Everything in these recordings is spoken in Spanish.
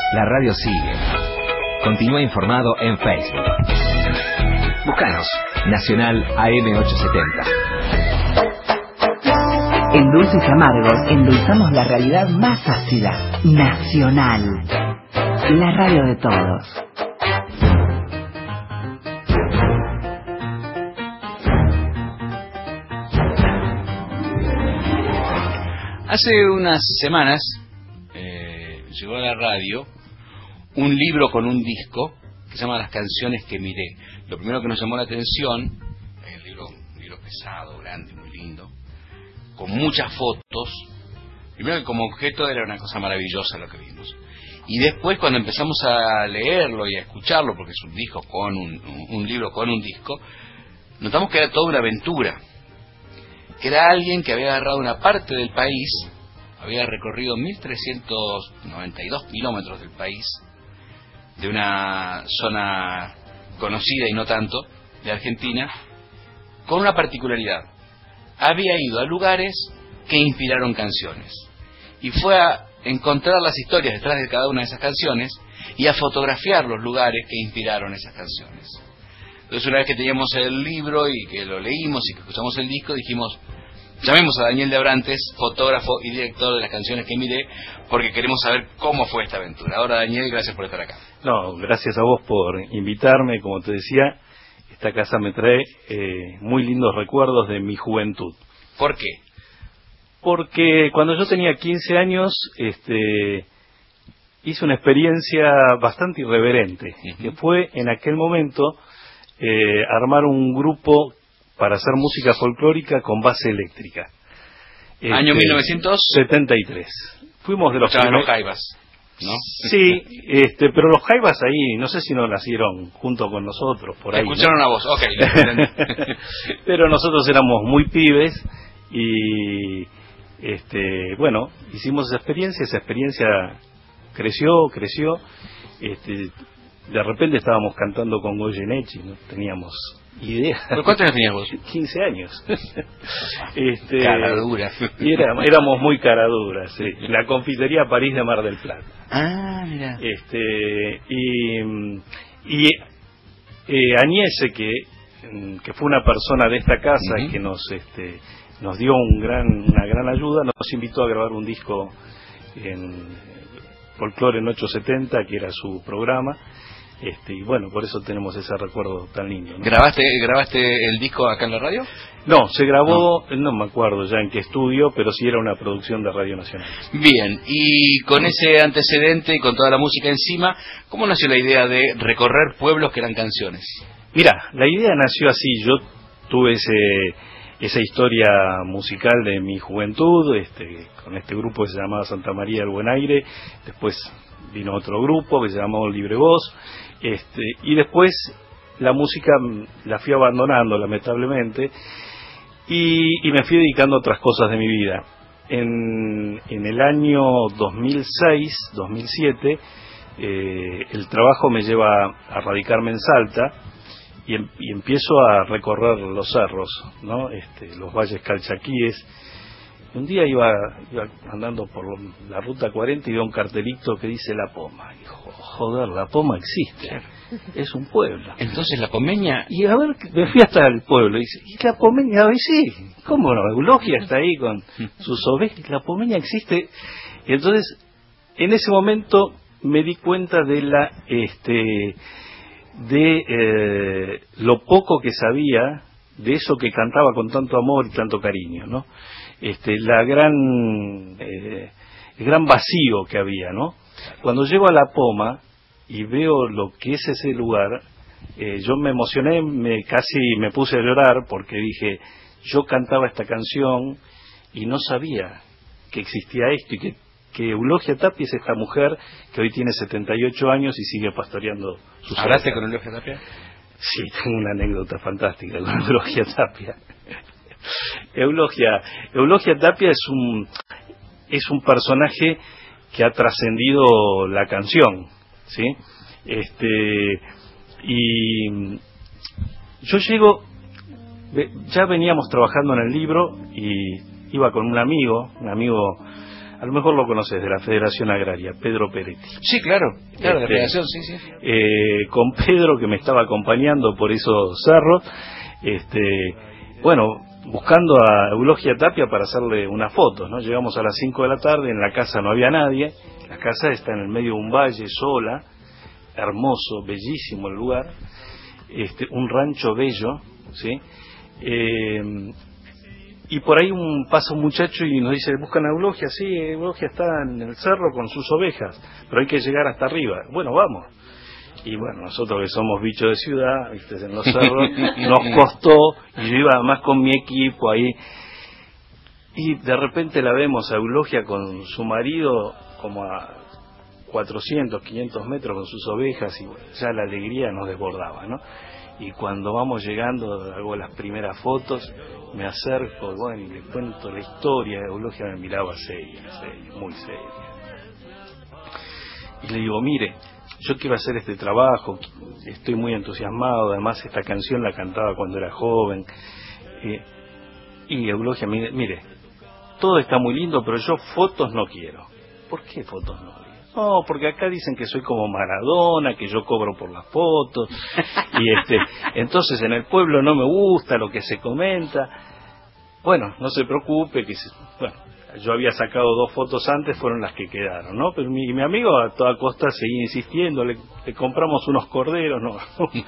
La radio sigue. Continúa informado en Facebook. Búscanos, Nacional AM870. En Dulces y Amargos endulzamos la realidad más ácida. Nacional. La radio de todos. Hace unas semanas llegó a la radio un libro con un disco que se llama Las canciones que miré. Lo primero que nos llamó la atención, un libro pesado, grande, muy lindo, con muchas fotos. Primero que como objeto era una cosa maravillosa lo que vimos. Y después cuando empezamos a leerlo y a escucharlo, porque es un disco con un libro con un disco, notamos que era toda una aventura. Que era alguien que había agarrado una parte del país, había recorrido 1.392 kilómetros del país, de una zona conocida y no tanto, de Argentina, con una particularidad. Había ido a lugares que inspiraron canciones. Y fue a encontrar las historias detrás de cada una de esas canciones y a fotografiar los lugares que inspiraron esas canciones. Entonces, una vez que teníamos el libro y que lo leímos y que escuchamos el disco, dijimos, llamemos a Daniel de Abrantes, fotógrafo y director de Las canciones que miré, porque queremos saber cómo fue esta aventura. Ahora, Daniel, gracias por estar acá. No, gracias a vos por invitarme. Como te decía, esta casa me trae muy lindos recuerdos de mi juventud. ¿Por qué? Porque cuando yo tenía 15 años, hice una experiencia bastante irreverente, que fue en aquel momento armar un grupo para hacer música folclórica con base eléctrica. Año 1973. Fuimos de los primeros Jaivas, ¿no? Sí, pero los Jaivas ahí, no sé si no nacieron junto con nosotros, por ahí. Escucharon ¿no? a vos, ok. Pero nosotros éramos muy pibes y, bueno, hicimos esa experiencia creció, de repente estábamos cantando con Goyeneche, no teníamos idea. ¿Cuántos años tenías vos? 15 años. Caradura. Y éramos muy caraduras, sí. La confitería París de Mar del Plata. Ah, mira. Añese, que fue una persona de esta casa que nos dio una gran ayuda, nos invitó a grabar un disco en Folklore en 870, que era su programa. Y bueno, por eso tenemos ese recuerdo tan lindo, ¿no? ¿Grabaste el disco acá en la radio? No, se grabó, no me acuerdo ya en qué estudio, pero sí era una producción de Radio Nacional. Bien, y con ese antecedente y con toda la música encima, ¿cómo nació la idea de recorrer pueblos que eran canciones? Mira, la idea nació así. Yo tuve esa historia musical de mi juventud, con este grupo que se llamaba Santa María del Buen Aire. Después vino otro grupo que se llamaba Libre Voz, y después la música la fui abandonando lamentablemente y me fui dedicando a otras cosas de mi vida. En el año 2006-2007 el trabajo me lleva a radicarme en Salta y empiezo a recorrer los cerros, ¿no? Los valles calchaquíes. Un día iba andando por la ruta 40 y veo un cartelito que dice La Poma. Y dijo, joder, La Poma existe, es un pueblo. Entonces La Pomeña... Y a ver, me fui hasta el pueblo y dice, ¿y La Pomeña? Y sí, ¿cómo no? Eulogia está ahí con sus ovejas, La Pomeña existe. Y entonces, en ese momento me di cuenta de lo poco que sabía de eso que cantaba con tanto amor y tanto cariño, ¿no? El gran vacío que había, ¿no? Cuando llego a La Poma y veo lo que es ese lugar, yo me emocioné, casi me puse a llorar porque dije, yo cantaba esta canción y no sabía que existía esto y que Eulogia Tapia es esta mujer que hoy tiene 78 años y sigue pastoreando sus ovejas. ¿Hablaste con Eulogia Tapia? Sí, tengo una anécdota fantástica con Eulogia Tapia. Eulogia Tapia es un personaje que ha trascendido la canción, ¿sí? Y yo llego, ya veníamos trabajando en el libro y iba con un amigo A lo mejor lo conoces, de la Federación Agraria, Pedro Peretti. Sí, claro, de la Federación, sí. Con Pedro, que me estaba acompañando por esos cerros, bueno, buscando a Eulogia Tapia para hacerle unas fotos, ¿no? Llegamos a las 5 de la tarde, en la casa no había nadie, la casa está en el medio de un valle, sola, hermoso, bellísimo el lugar, un rancho bello, ¿sí? Y por ahí pasa un muchacho y nos dice, ¿buscan a Eulogia? Sí, Eulogia está en el cerro con sus ovejas, pero hay que llegar hasta arriba. Bueno, vamos. Y bueno, nosotros que somos bichos de ciudad, ¿viste? En los cerros, nos costó, y yo iba además con mi equipo ahí, y de repente la vemos a Eulogia con su marido como a 400, 500 metros con sus ovejas, y bueno, ya la alegría nos desbordaba, ¿no? Y cuando vamos llegando, hago las primeras fotos, me acerco, bueno, y le cuento la historia. Eulogia me miraba seria, muy seria. Y le digo, mire, yo quiero hacer este trabajo, estoy muy entusiasmado, además esta canción la cantaba cuando era joven. Y Eulogia, mire, todo está muy lindo, pero yo fotos no quiero. ¿Por qué fotos no quiero? No, porque acá dicen que soy como Maradona, que yo cobro por las fotos, y entonces en el pueblo no me gusta lo que se comenta. Bueno, no se preocupe, bueno, yo había sacado 2 fotos antes, fueron las que quedaron, ¿no? Pero mi amigo a toda costa seguía insistiendo, le compramos unos corderos, no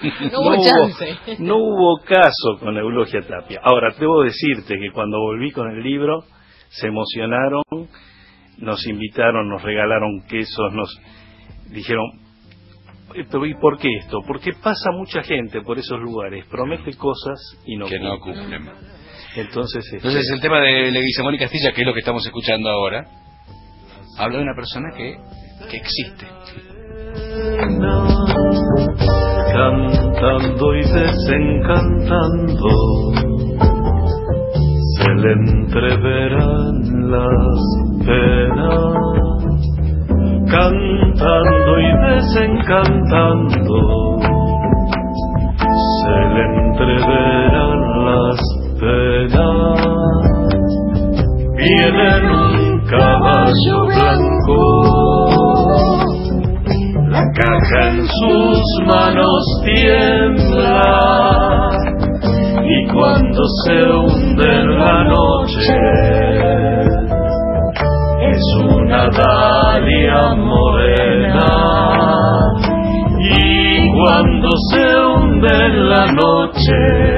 hubo caso con Eulogia Tapia. Ahora, debo decirte que cuando volví con el libro, se emocionaron, nos invitaron, nos regalaron quesos, nos dijeron, pero ¿y por qué esto? Porque pasa mucha gente por esos lugares, promete cosas y no cumplen. Entonces el tema de Leguizamón y Castilla, que es lo que estamos escuchando ahora, habla de una persona que existe. Cantando y desencantando, se le entreverán las penas. Cantando y desencantando, se le entreverán las penas. Viene en un caballo blanco, la caja en sus manos tiembla, y cuando se hunde en la noche, es una dalia morena. Y cuando se hunde en la noche,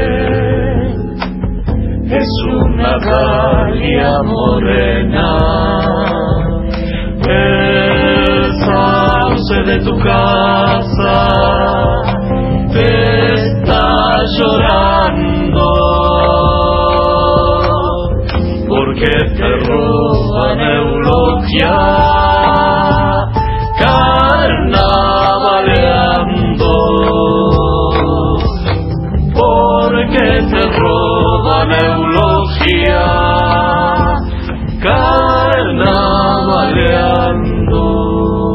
es una dalia morena. El sauce de tu casa te está llorando, porque te roban eulogia, carnavaleando, porque te roban eulogia, carnavaleando.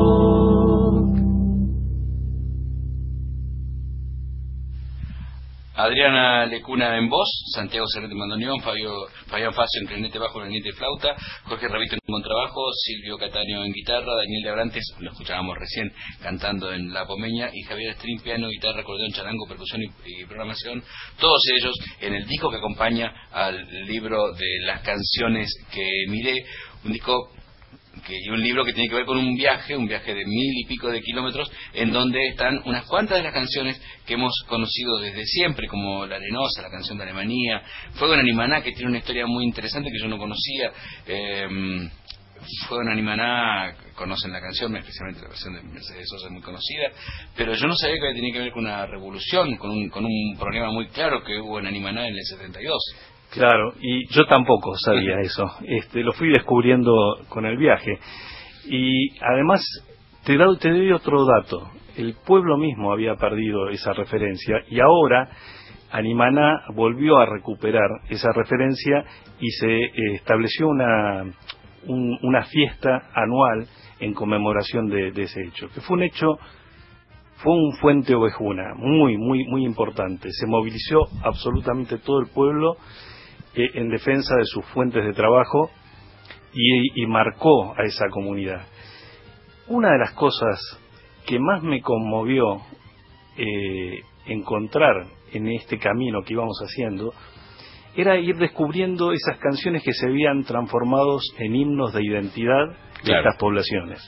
Adriana Lecuna en voz, Santiago Cerrete en bandoneón, Fabián Facio en clarinete bajo, clarinete y flauta, Jorge Rabito en contrabajo, Silvio Cataño en guitarra, Daniel de Abrantes, lo escuchábamos recién cantando en La Pomeña, y Javier String, piano, guitarra, acordeón, charango, percusión y programación, todos ellos en el disco que acompaña al libro de las canciones que miré, un disco y un libro que tiene que ver con un viaje de 1000 y pico de kilómetros, en donde están unas cuantas de las canciones que hemos conocido desde siempre, como La Arenosa, la canción de Alemania, Fuego en Animaná, que tiene una historia muy interesante que yo no conocía. Fuego en Animaná, conocen la canción, especialmente la versión de Mercedes Sosa, es muy conocida, pero yo no sabía que tenía que ver con una revolución, con un problema muy claro que hubo en Animaná en el 72. Claro, y yo tampoco sabía eso. Lo fui descubriendo con el viaje. Y además te doy otro dato. El pueblo mismo había perdido esa referencia y ahora Animaná volvió a recuperar esa referencia y se estableció una fiesta anual en conmemoración de ese hecho, que fue un Fuente Ovejuna muy, muy, muy importante. Se movilizó absolutamente todo el pueblo en defensa de sus fuentes de trabajo, y marcó a esa comunidad. Una de las cosas que más me conmovió encontrar en este camino que íbamos haciendo era ir descubriendo esas canciones que se habían transformado en himnos de identidad de estas poblaciones.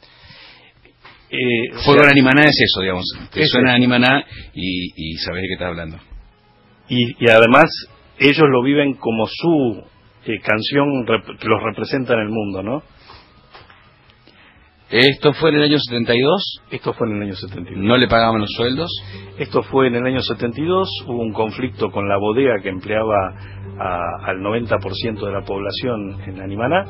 Fuego en Animaná es eso, digamos. Te suena Animaná y sabés de qué estás hablando. Y además ellos lo viven como su canción que los representa en el mundo, ¿no? ¿Esto fue en el año 72? Esto fue en el año 72. ¿No le pagaban los sueldos? Esto fue en el año 72, hubo un conflicto con la bodega que empleaba al 90% de la población en Animaná.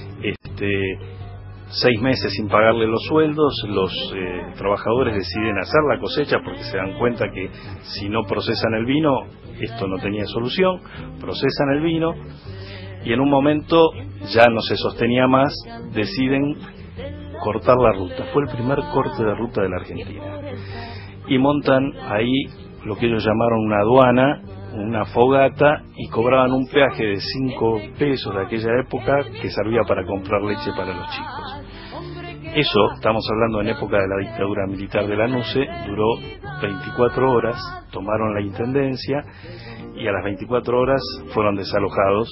6 meses sin pagarle los sueldos, los trabajadores deciden hacer la cosecha porque se dan cuenta que si no procesan el vino, esto no tenía solución. Procesan el vino y en un momento ya no se sostenía más, deciden cortar la ruta. Fue el primer corte de ruta de la Argentina y montan ahí lo que ellos llamaron una aduana, una fogata, y cobraban un peaje de 5 pesos de aquella época que servía para comprar leche para los chicos. Eso, estamos hablando en época de la dictadura militar de Lanuse, duró 24 horas, tomaron la intendencia y a las 24 horas fueron desalojados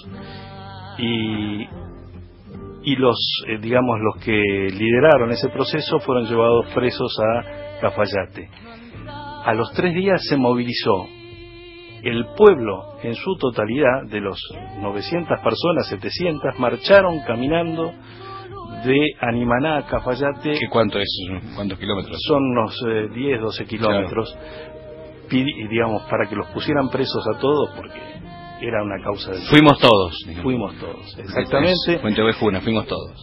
y los que lideraron ese proceso fueron llevados presos a Cafayate. A los 3 días se movilizó el pueblo en su totalidad, de los 900 personas, 700 marcharon caminando de Animaná a Cafayate. ¿Qué cuánto es? ¿Cuántos kilómetros? Son unos 10, 12 kilómetros, digamos, para que los pusieran presos a todos, porque era una causa del... Fuimos todos. Fuimos todos, exactamente. Fuente Ovejuna, fuimos todos.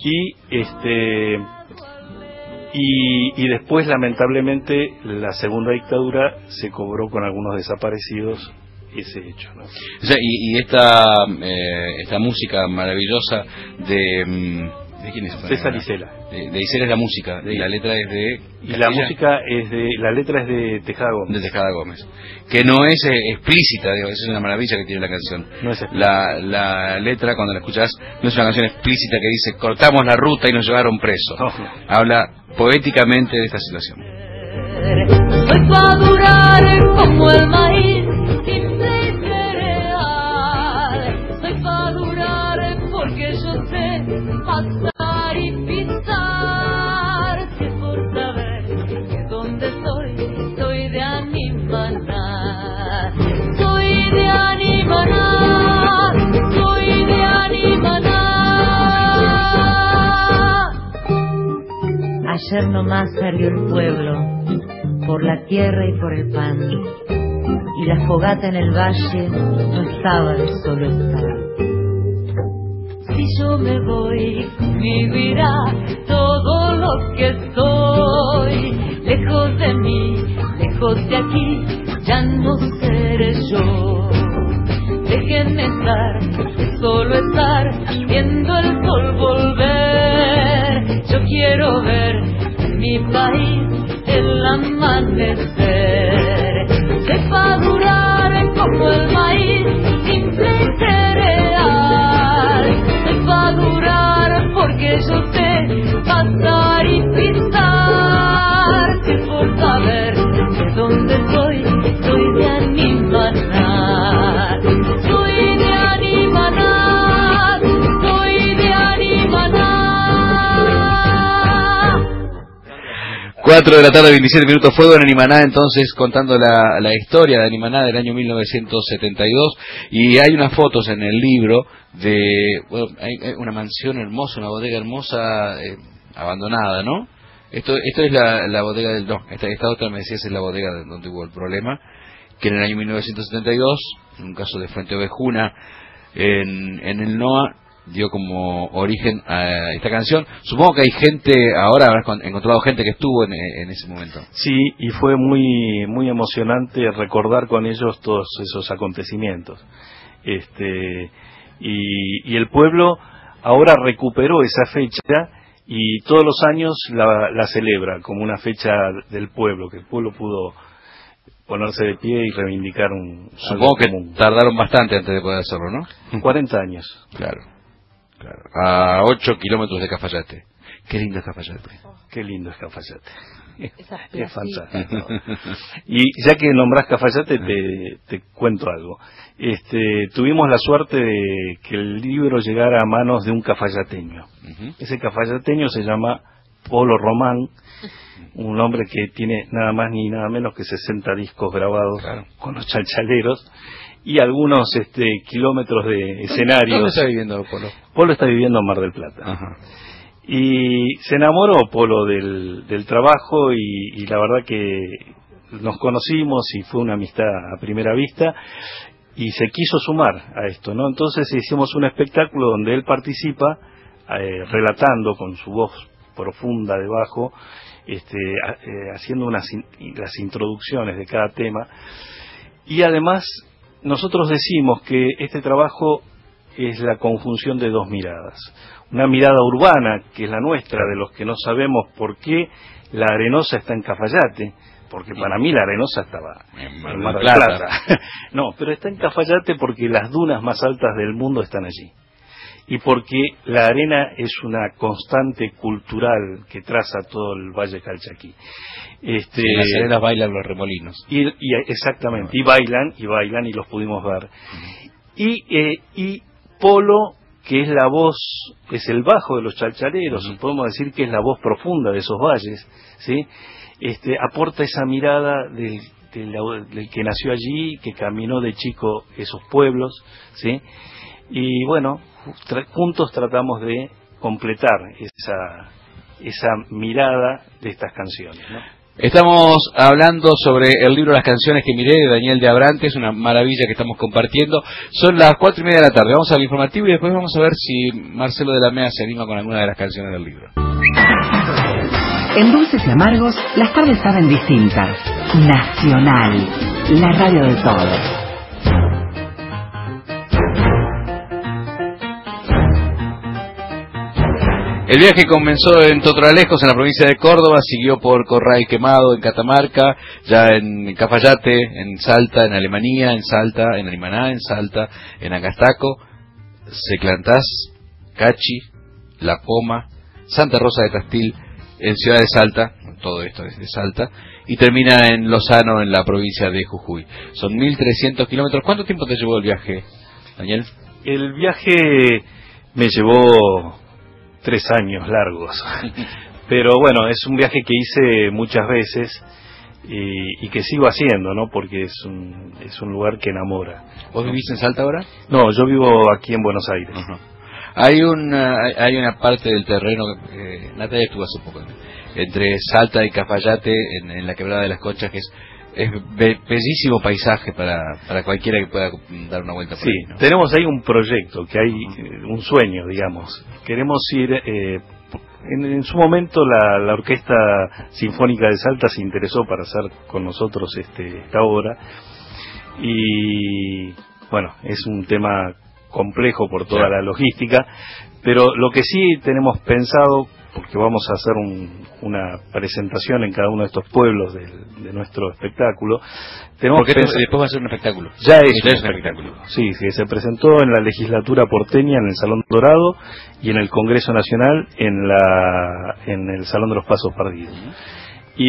Y después, lamentablemente, la segunda dictadura se cobró con algunos desaparecidos ese hecho, ¿no? O sea, y esta música maravillosa ¿de quién es? César Isela. De Isela es la música, y la letra es de... Y la música la letra es de Tejada Gómez. De Tejada Gómez. Que no es explícita, digo, esa es una maravilla que tiene la canción. No es explícita. La letra, cuando la escuchás, no es una canción explícita que dice, cortamos la ruta y nos llevaron presos. No. Habla poéticamente de esta situación. Hoy va a durar como el maíz, simple y cereal. Hoy va a durar porque yo sé pasar y pisar. Si es por saber que donde soy de Animaná. Soy de Animaná, soy de Animaná. Ayer nomás salió el pueblo por la tierra y por el pan, y la fogata en el valle no estaba de solo estar. Si yo me voy, vivirá todo lo que soy. Lejos de mí, lejos de aquí, ya no seré yo. Déjenme estar, solo estar, viendo el sol volver. Yo quiero ver en mi país el amanecer. Se va a durar como el maíz, simple y cereal. Se va a durar porque yo sé pasar y pisar. Si por saber de dónde soy de Animaná. Soy de Animaná, soy de Animaná. 4 de la tarde, 27 minutos, Fuego en Animaná, entonces contando la historia de Animaná del año 1972, y hay unas fotos en el libro de, bueno, hay una mansión hermosa, una bodega hermosa, abandonada, ¿no? Esto es la bodega del... No, esta otra me decías es la bodega donde hubo el problema, que en el año 1972, en un caso de Fuente Ovejuna, en el NOA, dio como origen a esta canción. Supongo que hay gente, ahora habrás encontrado gente que estuvo en ese momento. Sí, y fue muy muy emocionante recordar con ellos todos esos acontecimientos. Y el pueblo ahora recuperó esa fecha y todos los años la celebra como una fecha del pueblo, que el pueblo pudo ponerse de pie y reivindicar un... Supongo que tardaron bastante antes de poder hacerlo, ¿no? 40 años. Claro. Claro. A 8 kilómetros de Cafayate. Qué lindo es Cafayate. Qué lindo es Cafayate. Esas Es placitas. fantástico. Y ya que nombrás Cafayate, te cuento algo. Tuvimos la suerte de que el libro llegara a manos de un cafayateño. Ese cafayateño se llama Polo Román, un hombre que tiene nada más ni nada menos que 60 discos grabados con los chalchaleros y algunos kilómetros de escenarios. ¿Dónde está viviendo Polo? Polo está viviendo en Mar del Plata. Ajá. Y se enamoró Polo del trabajo y la verdad que nos conocimos y fue una amistad a primera vista y se quiso sumar a esto, ¿no? Entonces hicimos un espectáculo donde él participa relatando con su voz profunda de bajo, haciendo las introducciones de cada tema, y además nosotros decimos que este trabajo es la conjunción de dos miradas. Una mirada urbana, que es la nuestra, de los que no sabemos por qué la Arenosa está en Cafayate, porque para mí la Arenosa estaba en Mar del Plata. No, pero está en Cafayate porque las dunas más altas del mundo están allí. Y porque la arena es una constante cultural que traza todo el Valle Calchaquí. En las arenas bailan los remolinos. Exactamente, y bailan y los pudimos ver. Y Polo, que es la voz, es el bajo de los chalchaleros, podemos decir que es la voz profunda de esos valles, ¿sí? Aporta esa mirada del que nació allí, que caminó de chico esos pueblos, ¿sí? Y bueno, juntos tratamos de completar esa mirada de estas canciones, ¿no? Estamos hablando sobre el libro Las canciones que miré de Daniel de Abrantes, una maravilla que estamos compartiendo. Son las 4:30 de la tarde, vamos al informativo y después vamos a ver si Marcelo de la Mea se anima con alguna de las canciones del libro. En Dulces y Amargos, las tardes saben distintas. Nacional, la radio de todos. El viaje comenzó en Totoralejos, en la provincia de Córdoba, siguió por Corral Quemado, en Catamarca, ya en Cafayate, en Salta, en Alemania, en Salta, en Arimaná, en Salta, en Agastaco, Seclantás, Cachi, La Poma, Santa Rosa de Tastil, en Ciudad de Salta, todo esto es de Salta, y termina en Lozano, en la provincia de Jujuy. Son 1.300 kilómetros. ¿Cuánto tiempo te llevó el viaje, Daniel? El viaje me llevó 3 años largos, pero bueno, es un viaje que hice muchas veces y que sigo haciendo, ¿no? Porque es un lugar que enamora. ¿Vos vivís en Salta ahora? No, yo vivo aquí en Buenos Aires. Hay una parte del terreno, Natalia estuvo hace poco, entre Salta y Cafayate, en la Quebrada de las Conchas, que es bellísimo paisaje para cualquiera que pueda dar una vuelta por ahí, ¿no? Tenemos ahí un proyecto, que hay un sueño, digamos. Queremos ir, en su momento la Orquesta Sinfónica de Salta se interesó para hacer con nosotros esta obra, y bueno, es un tema complejo por toda la logística, pero lo que sí tenemos pensado, porque vamos a hacer una presentación en cada uno de estos pueblos de nuestro espectáculo. Porque después va a ser un espectáculo. Ya es un espectáculo. Sí, que se presentó en la legislatura porteña, en el Salón Dorado, y en el Congreso Nacional, en el Salón de los Pasos Perdidos. Y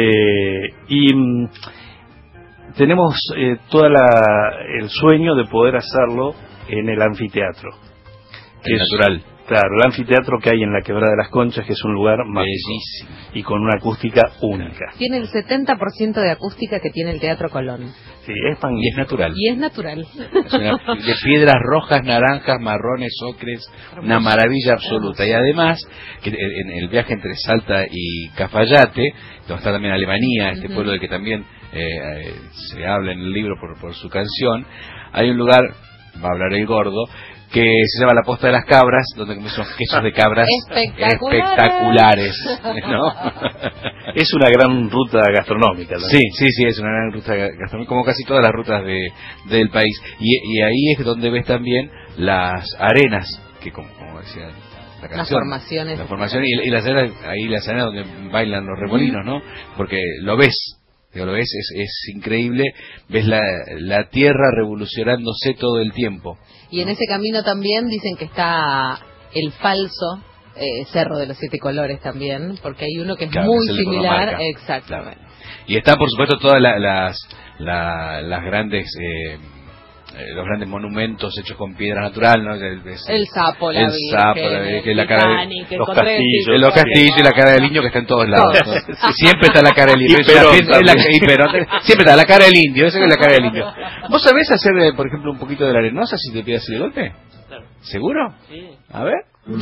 tenemos todo el sueño de poder hacerlo en el anfiteatro. Que es natural. Claro, el anfiteatro que hay en la Quebrada de las Conchas, que es un lugar bellísimo y con una acústica única. Tiene el 70% de acústica que tiene el Teatro Colón. Sí, es magnífico. Y es natural. Y es natural. Es de piedras rojas, naranjas, marrones, ocres, una maravilla absoluta. Y además, que en el viaje entre Salta y Cafayate, donde está también Alemania, este pueblo del que también se habla en el libro por su canción, hay un lugar, va a hablar el gordo, que se llama La Posta de las Cabras, donde comemos quesos de cabras espectaculares, ¿no? Es una gran ruta gastronómica, ¿no? Sí, es una gran ruta gastronómica, como casi todas las rutas del país. Y ahí es donde ves también las arenas, que como decía la canción, las formaciones y las arenas donde bailan los remolinos, ¿no? Porque lo ves, es increíble, ves la tierra revolucionándose todo el tiempo. Y en ese camino también dicen que está el falso Cerro de los Siete Colores también, porque hay uno que es claro, muy que es el similar. Economarca. Exactamente. Y están, por supuesto, todas las grandes... los grandes monumentos hechos con piedra natural, ¿no? El sapo, la Virgen, la cara de los castillos, los castillos y la cara del indio que está en todos lados. ¿no? Siempre está la cara del indio. Siempre está la cara del indio, esa es la cara del indio. ¿Vos sabés hacer, por ejemplo, un poquito de la arenosa si te pidas el golpe? Claro. ¿Seguro? Sí. A ver.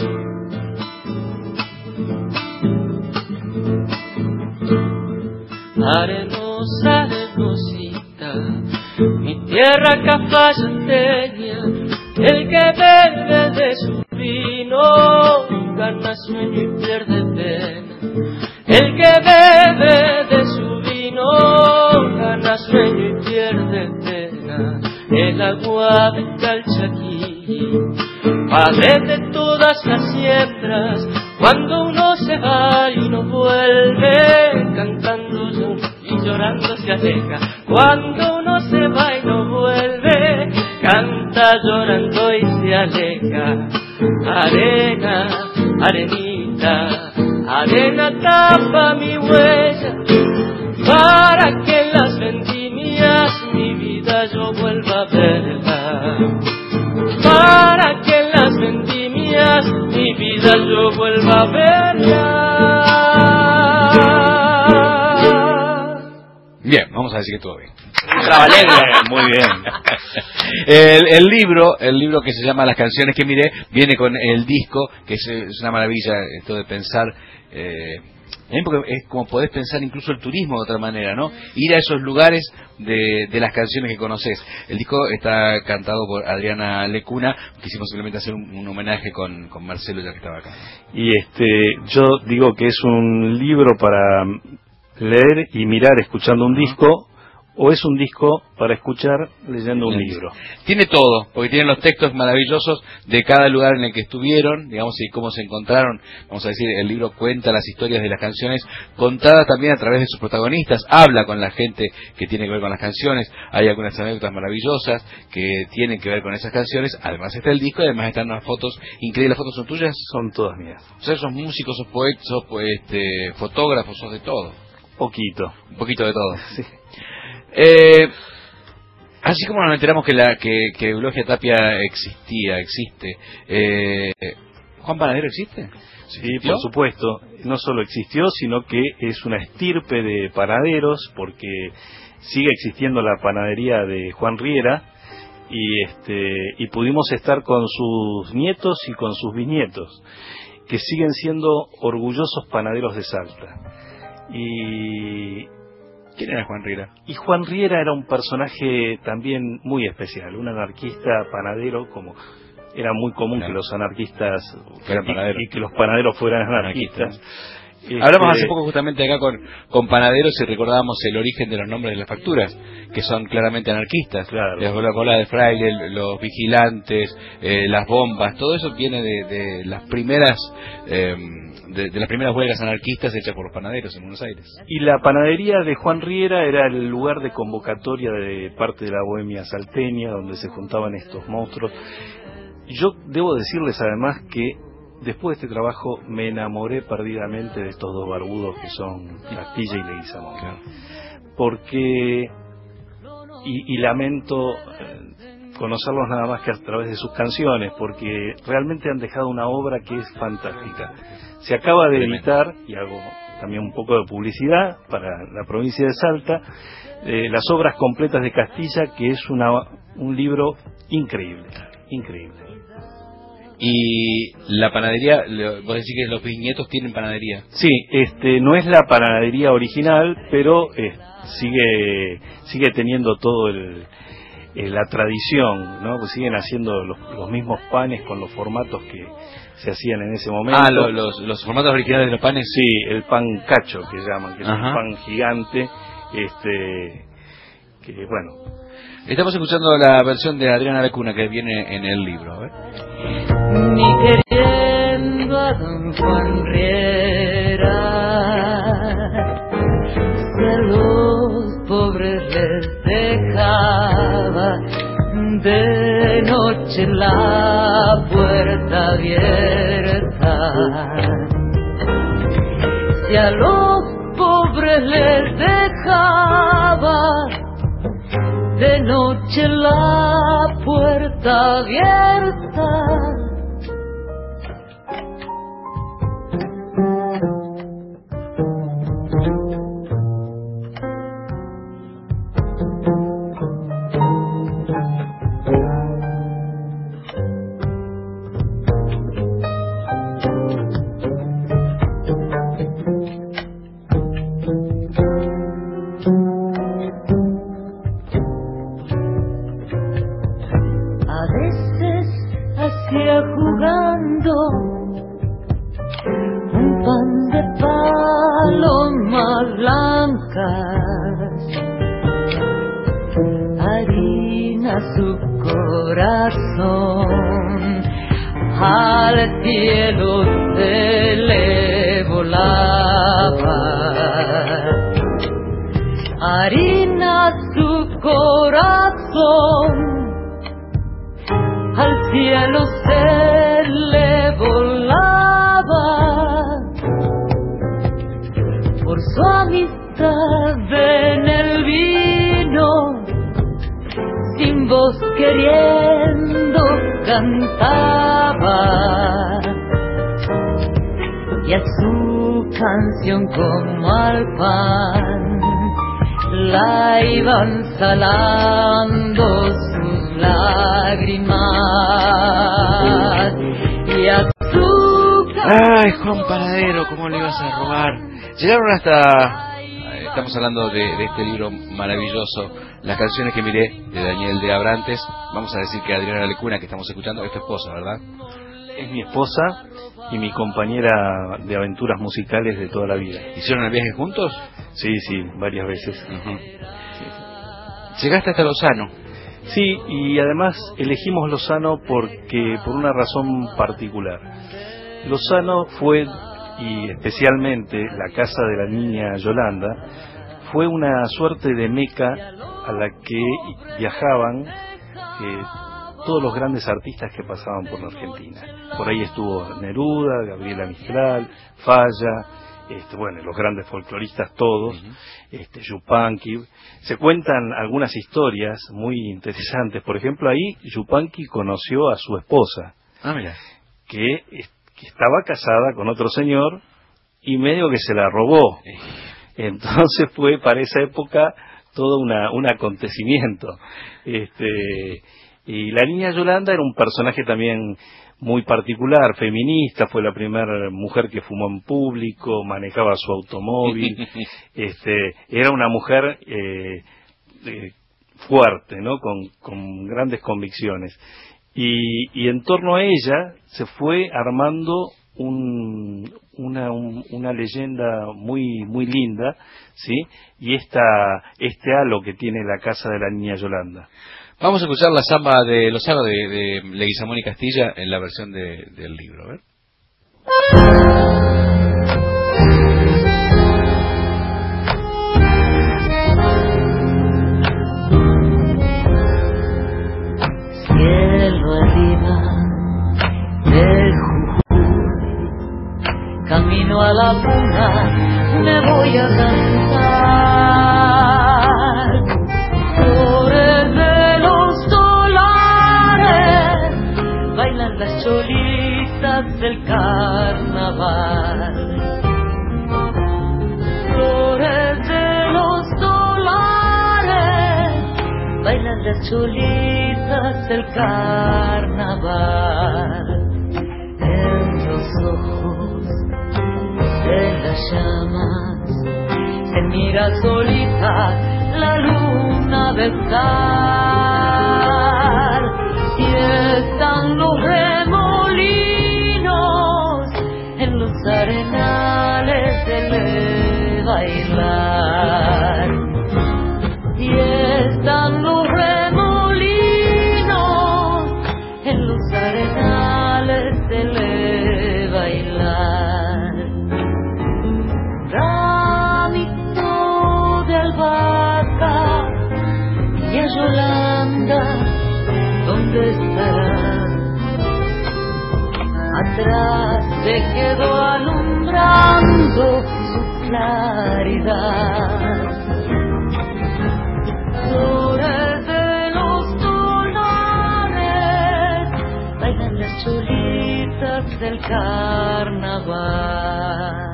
Arenosa, arenosita, mi tierra cafayanteña, el que bebe de su vino gana sueño y pierde pena. El que bebe de su vino gana sueño y pierde pena. El agua de Calchaquí, padre de todas las siembras, cuando uno se va y uno vuelve, cantando y llorando se aleja. Cuando uno se va y no vuelve, canta llorando y se aleja. Arena, arenita, arena tapa mi huella, para que en las vendimias mi vida yo vuelva a verla. Para que en las vendimias mi vida yo vuelva a verla. Bien, vamos a decir que todo bien. Muy bien. El libro que se llama Las canciones que miré viene con el disco, que es una maravilla esto de pensar. Porque es como podés pensar incluso el turismo de otra manera, ¿no? Ir a esos lugares de las canciones que conoces. El disco está cantado por Adriana Lecuna. Quisimos simplemente hacer un homenaje con Marcelo, ya que estaba acá. Y yo digo que es un libro para leer y mirar escuchando un disco, o es un disco para escuchar leyendo un libro. Tiene todo, porque tiene los textos maravillosos de cada lugar en el que estuvieron, digamos, y cómo se encontraron. Vamos a decir, el libro cuenta las historias de las canciones, contadas también a través de sus protagonistas, habla con la gente que tiene que ver con las canciones. Hay algunas anécdotas maravillosas que tienen que ver con esas canciones. Además está el disco y además están unas fotos increíbles. ¿Las fotos son tuyas? Son todas mías. O sea, sos músicos, sos poetas, sos fotógrafos, sos de todo. Un poquito de todo. Sí. Así como nos enteramos que Eulogia Tapia existe, ¿Juan Panadero existe? Sí, por supuesto. No solo existió, sino que es una estirpe de panaderos, porque sigue existiendo la panadería de Juan Riera, y pudimos estar con sus nietos y con sus bisnietos, que siguen siendo orgullosos panaderos de Salta. ¿Quién era Juan Riera? Y Juan Riera era un personaje también muy especial, un anarquista panadero, como era muy común que los anarquistas fueran panaderos y que los panaderos fueran anarquistas. Hablamos hace poco justamente acá con panaderos y recordábamos el origen de los nombres de las facturas, que son claramente anarquistas. Claro. La bola de fraile, los vigilantes, las bombas, todo eso viene de las primeras de las primeras huelgas anarquistas hechas por los panaderos en Buenos Aires. Y la panadería de Juan Riera era el lugar de convocatoria de parte de la bohemia salteña, donde se juntaban estos monstruos. Y yo debo decirles además que después de este trabajo me enamoré perdidamente de estos dos barbudos que son Castilla y Leguizamón. Claro. Porque, y lamento conocerlos nada más que a través de sus canciones, porque realmente han dejado una obra que es fantástica. Se acaba de editar, y hago también un poco de publicidad para la provincia de Salta, las obras completas de Castilla, que es un libro increíble. Y la panadería, vos decís que los bisnietos tienen panadería. Sí, no es la panadería original, pero sigue teniendo todo la tradición, ¿no? Pues siguen haciendo los mismos panes con los formatos que se hacían en ese momento. Los formatos originales de los panes. Sí, el pan cacho que llaman, que es un pan gigante, que bueno. Estamos escuchando la versión de Adriana Lecuna que viene en el libro, a ver. Ni queriendo a don Juan Riera, que a los pobres les dejaba de noche la puerta abierta. a los pobres les dejaba de noche la puerta abierta. Jugando un pan de palomas blancas, harina su corazón, al cielo se le volaba, harina su corazón, al cielo se le volaba, por su amistad en el vino, sin voz queriendo cantaba, y a su canción como al pan la iban salando sus lágrimas, y a su Ay, Juan Panadero, ¿cómo le ibas a robar? Llegaron hasta... Estamos hablando de este libro maravilloso, Las canciones que miré, de Daniel de Abrantes. Vamos a decir que Adriana Lecuna, que estamos escuchando, es tu esposa, ¿verdad? Es mi esposa y mi compañera de aventuras musicales de toda la vida. ¿Hicieron el viaje juntos? Sí, varias veces. Uh-huh. Llegaste hasta Lozano. Sí, y además elegimos Lozano por una razón particular. Lozano fue, y especialmente la casa de la niña Yolanda, fue una suerte de meca a la que viajaban todos los grandes artistas que pasaban por la Argentina. Por ahí estuvo Neruda, Gabriela Mistral, Falla, los grandes folcloristas todos, Yupanqui. Se cuentan algunas historias muy interesantes. Por ejemplo, ahí Yupanqui conoció a su esposa, que estaba casada con otro señor y medio que se la robó. Entonces fue para esa época todo un acontecimiento. Y la niña Yolanda era un personaje también muy particular, feminista, fue la primera mujer que fumó en público, manejaba su automóvil, era una mujer fuerte, ¿no? Con grandes convicciones. Y en torno a ella se fue armando una leyenda muy linda, ¿sí? Y este halo que tiene la casa de la niña Yolanda. Vamos a escuchar la samba de Lozano de Leguizamón y Castilla en la versión del libro, a ver. Cielo arriba del Jujuy, camino a la luna, me voy a cantar. Flores de los dólares, bailan las cholitas del carnaval. Flores de los dólares, bailan las cholitas del carnaval. En los ojos de las llamas se mira solita la luna besar, y están los remolinos en los arenales de bailar, y están los remolinos en los arenales de bailar. Ramito de albahaca y a Yolanda, ¿dónde estará? Atrás se quedó alumbrando su claridad. Flores de los solares bailan las cholitas del carnaval.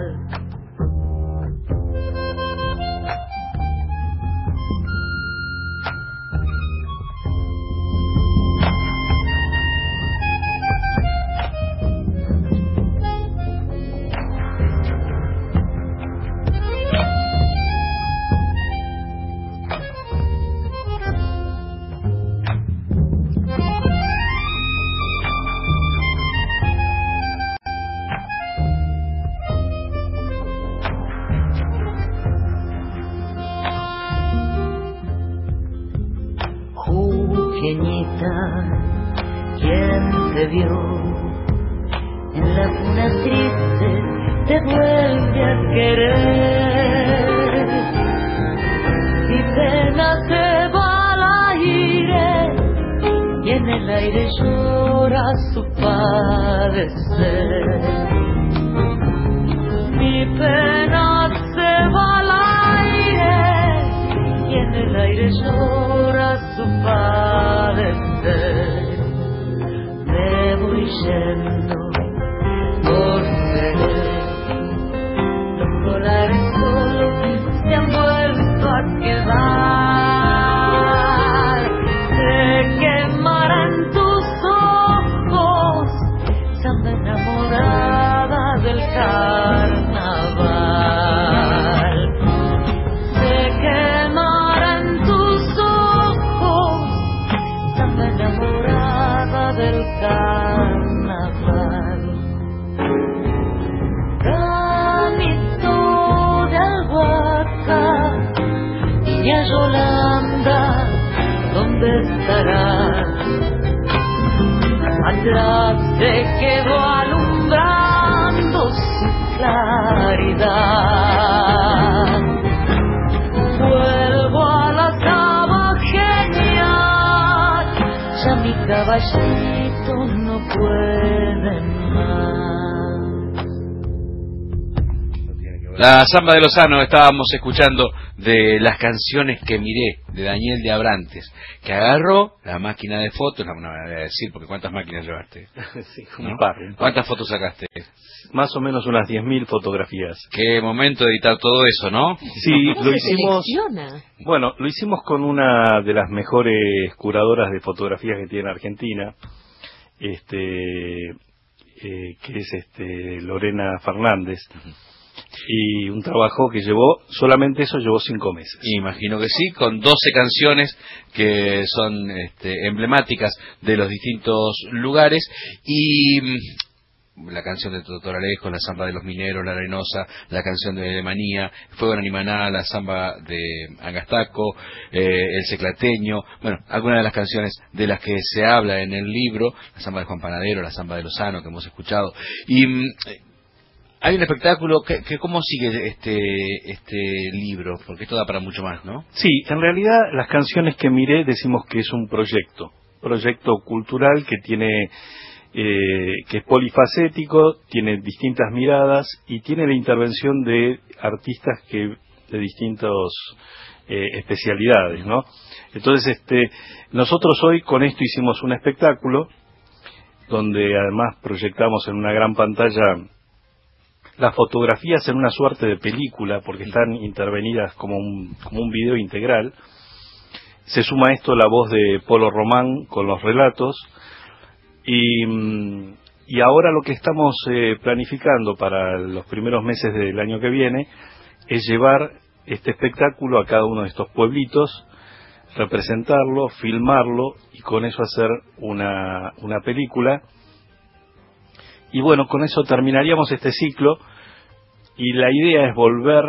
¿Quién te vio en la cuna triste? Te vuelve a querer. Mi pena se va al aire y en el aire llora su padecer. Mi pena se va al aire y en el aire llora su padecer. Me voy yendo por ser los dólares solos se han vuelto a quedar. Se quemarán tus ojos, samba enamorada del carnaval. Se quemarán tus ojos, samba enamorada del carnaval. Granito de albahaca, niña Yolanda, ¿dónde estarás? Atrás se quedó alumbrando su claridad. Vuelvo a la cama genial, ya mi caballito no puede más. La Zamba de Lozano estábamos escuchando de Las canciones que miré, de Daniel de Abrantes, que agarró la máquina de fotos, no me voy a decir porque ¿cuántas máquinas llevaste? Sí, ¿No? un par. ¿Cuántas fotos sacaste? Más o menos unas 10.000 fotografías. Qué momento de editar todo eso, ¿no? Sí, ¿Cómo lo se hicimos. selecciona? Bueno, lo hicimos con una de las mejores curadoras de fotografías que tiene Argentina, que es Lorena Fernández. Y un trabajo que llevó, solamente eso llevó 5 meses. Imagino que sí, con 12 canciones que son emblemáticas de los distintos lugares y la canción de Doctor Alejo, la Zamba de los Mineros, La Arenosa, la canción de Alemania, Fuego en Animaná, la Zamba de Angastaco, El Seclateño, bueno, algunas de las canciones de las que se habla en el libro, la Zamba de Juan Panadero, la Zamba de Lozano que hemos escuchado. Y hay un espectáculo que ¿cómo sigue este libro? Porque esto da para mucho más, ¿no? Sí, en realidad las canciones que miré decimos que es un proyecto cultural que tiene que es polifacético, tiene distintas miradas y tiene la intervención de artistas de distintas especialidades, ¿no? Entonces, nosotros hoy con esto hicimos un espectáculo donde además proyectamos en una gran pantalla las fotografías en una suerte de película, porque están intervenidas como un video integral. Se suma a esto la voz de Polo Román con los relatos, y ahora lo que estamos planificando para los primeros meses del año que viene es llevar este espectáculo a cada uno de estos pueblitos, representarlo, filmarlo y con eso hacer una película. Y bueno, con eso terminaríamos este ciclo y la idea es volver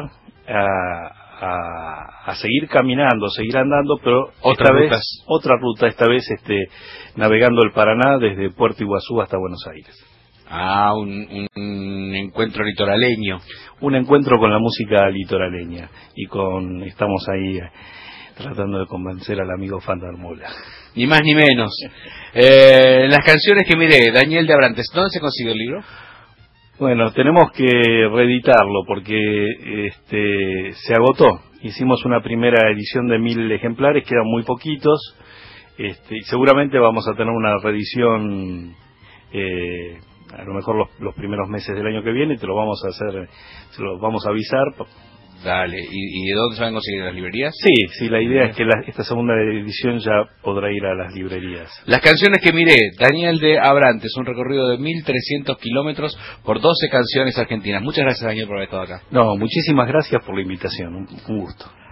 a seguir caminando, seguir andando, pero esta vez navegando el Paraná desde Puerto Iguazú hasta Buenos Aires. Ah, un encuentro litoraleño. Un encuentro con la música litoraleña y estamos ahí tratando de convencer al amigo Fandarmola. Ni más ni menos. Las canciones que miré, Daniel de Abrantes, ¿dónde se consigue el libro? Bueno, tenemos que reeditarlo porque se agotó. Hicimos una primera edición de 1000 ejemplares, quedan muy poquitos, y seguramente vamos a tener una reedición a lo mejor los primeros meses del año que viene, te lo vamos a hacer, se lo vamos a avisar. Dale, ¿y de dónde se van a conseguir las librerías? Sí, la idea es que esta segunda edición ya podrá ir a las librerías. Las canciones que miré, Daniel de Abrantes, un recorrido de 1300 kilómetros por 12 canciones argentinas. Muchas gracias, Daniel, por haber estado acá. No, muchísimas gracias por la invitación, un gusto.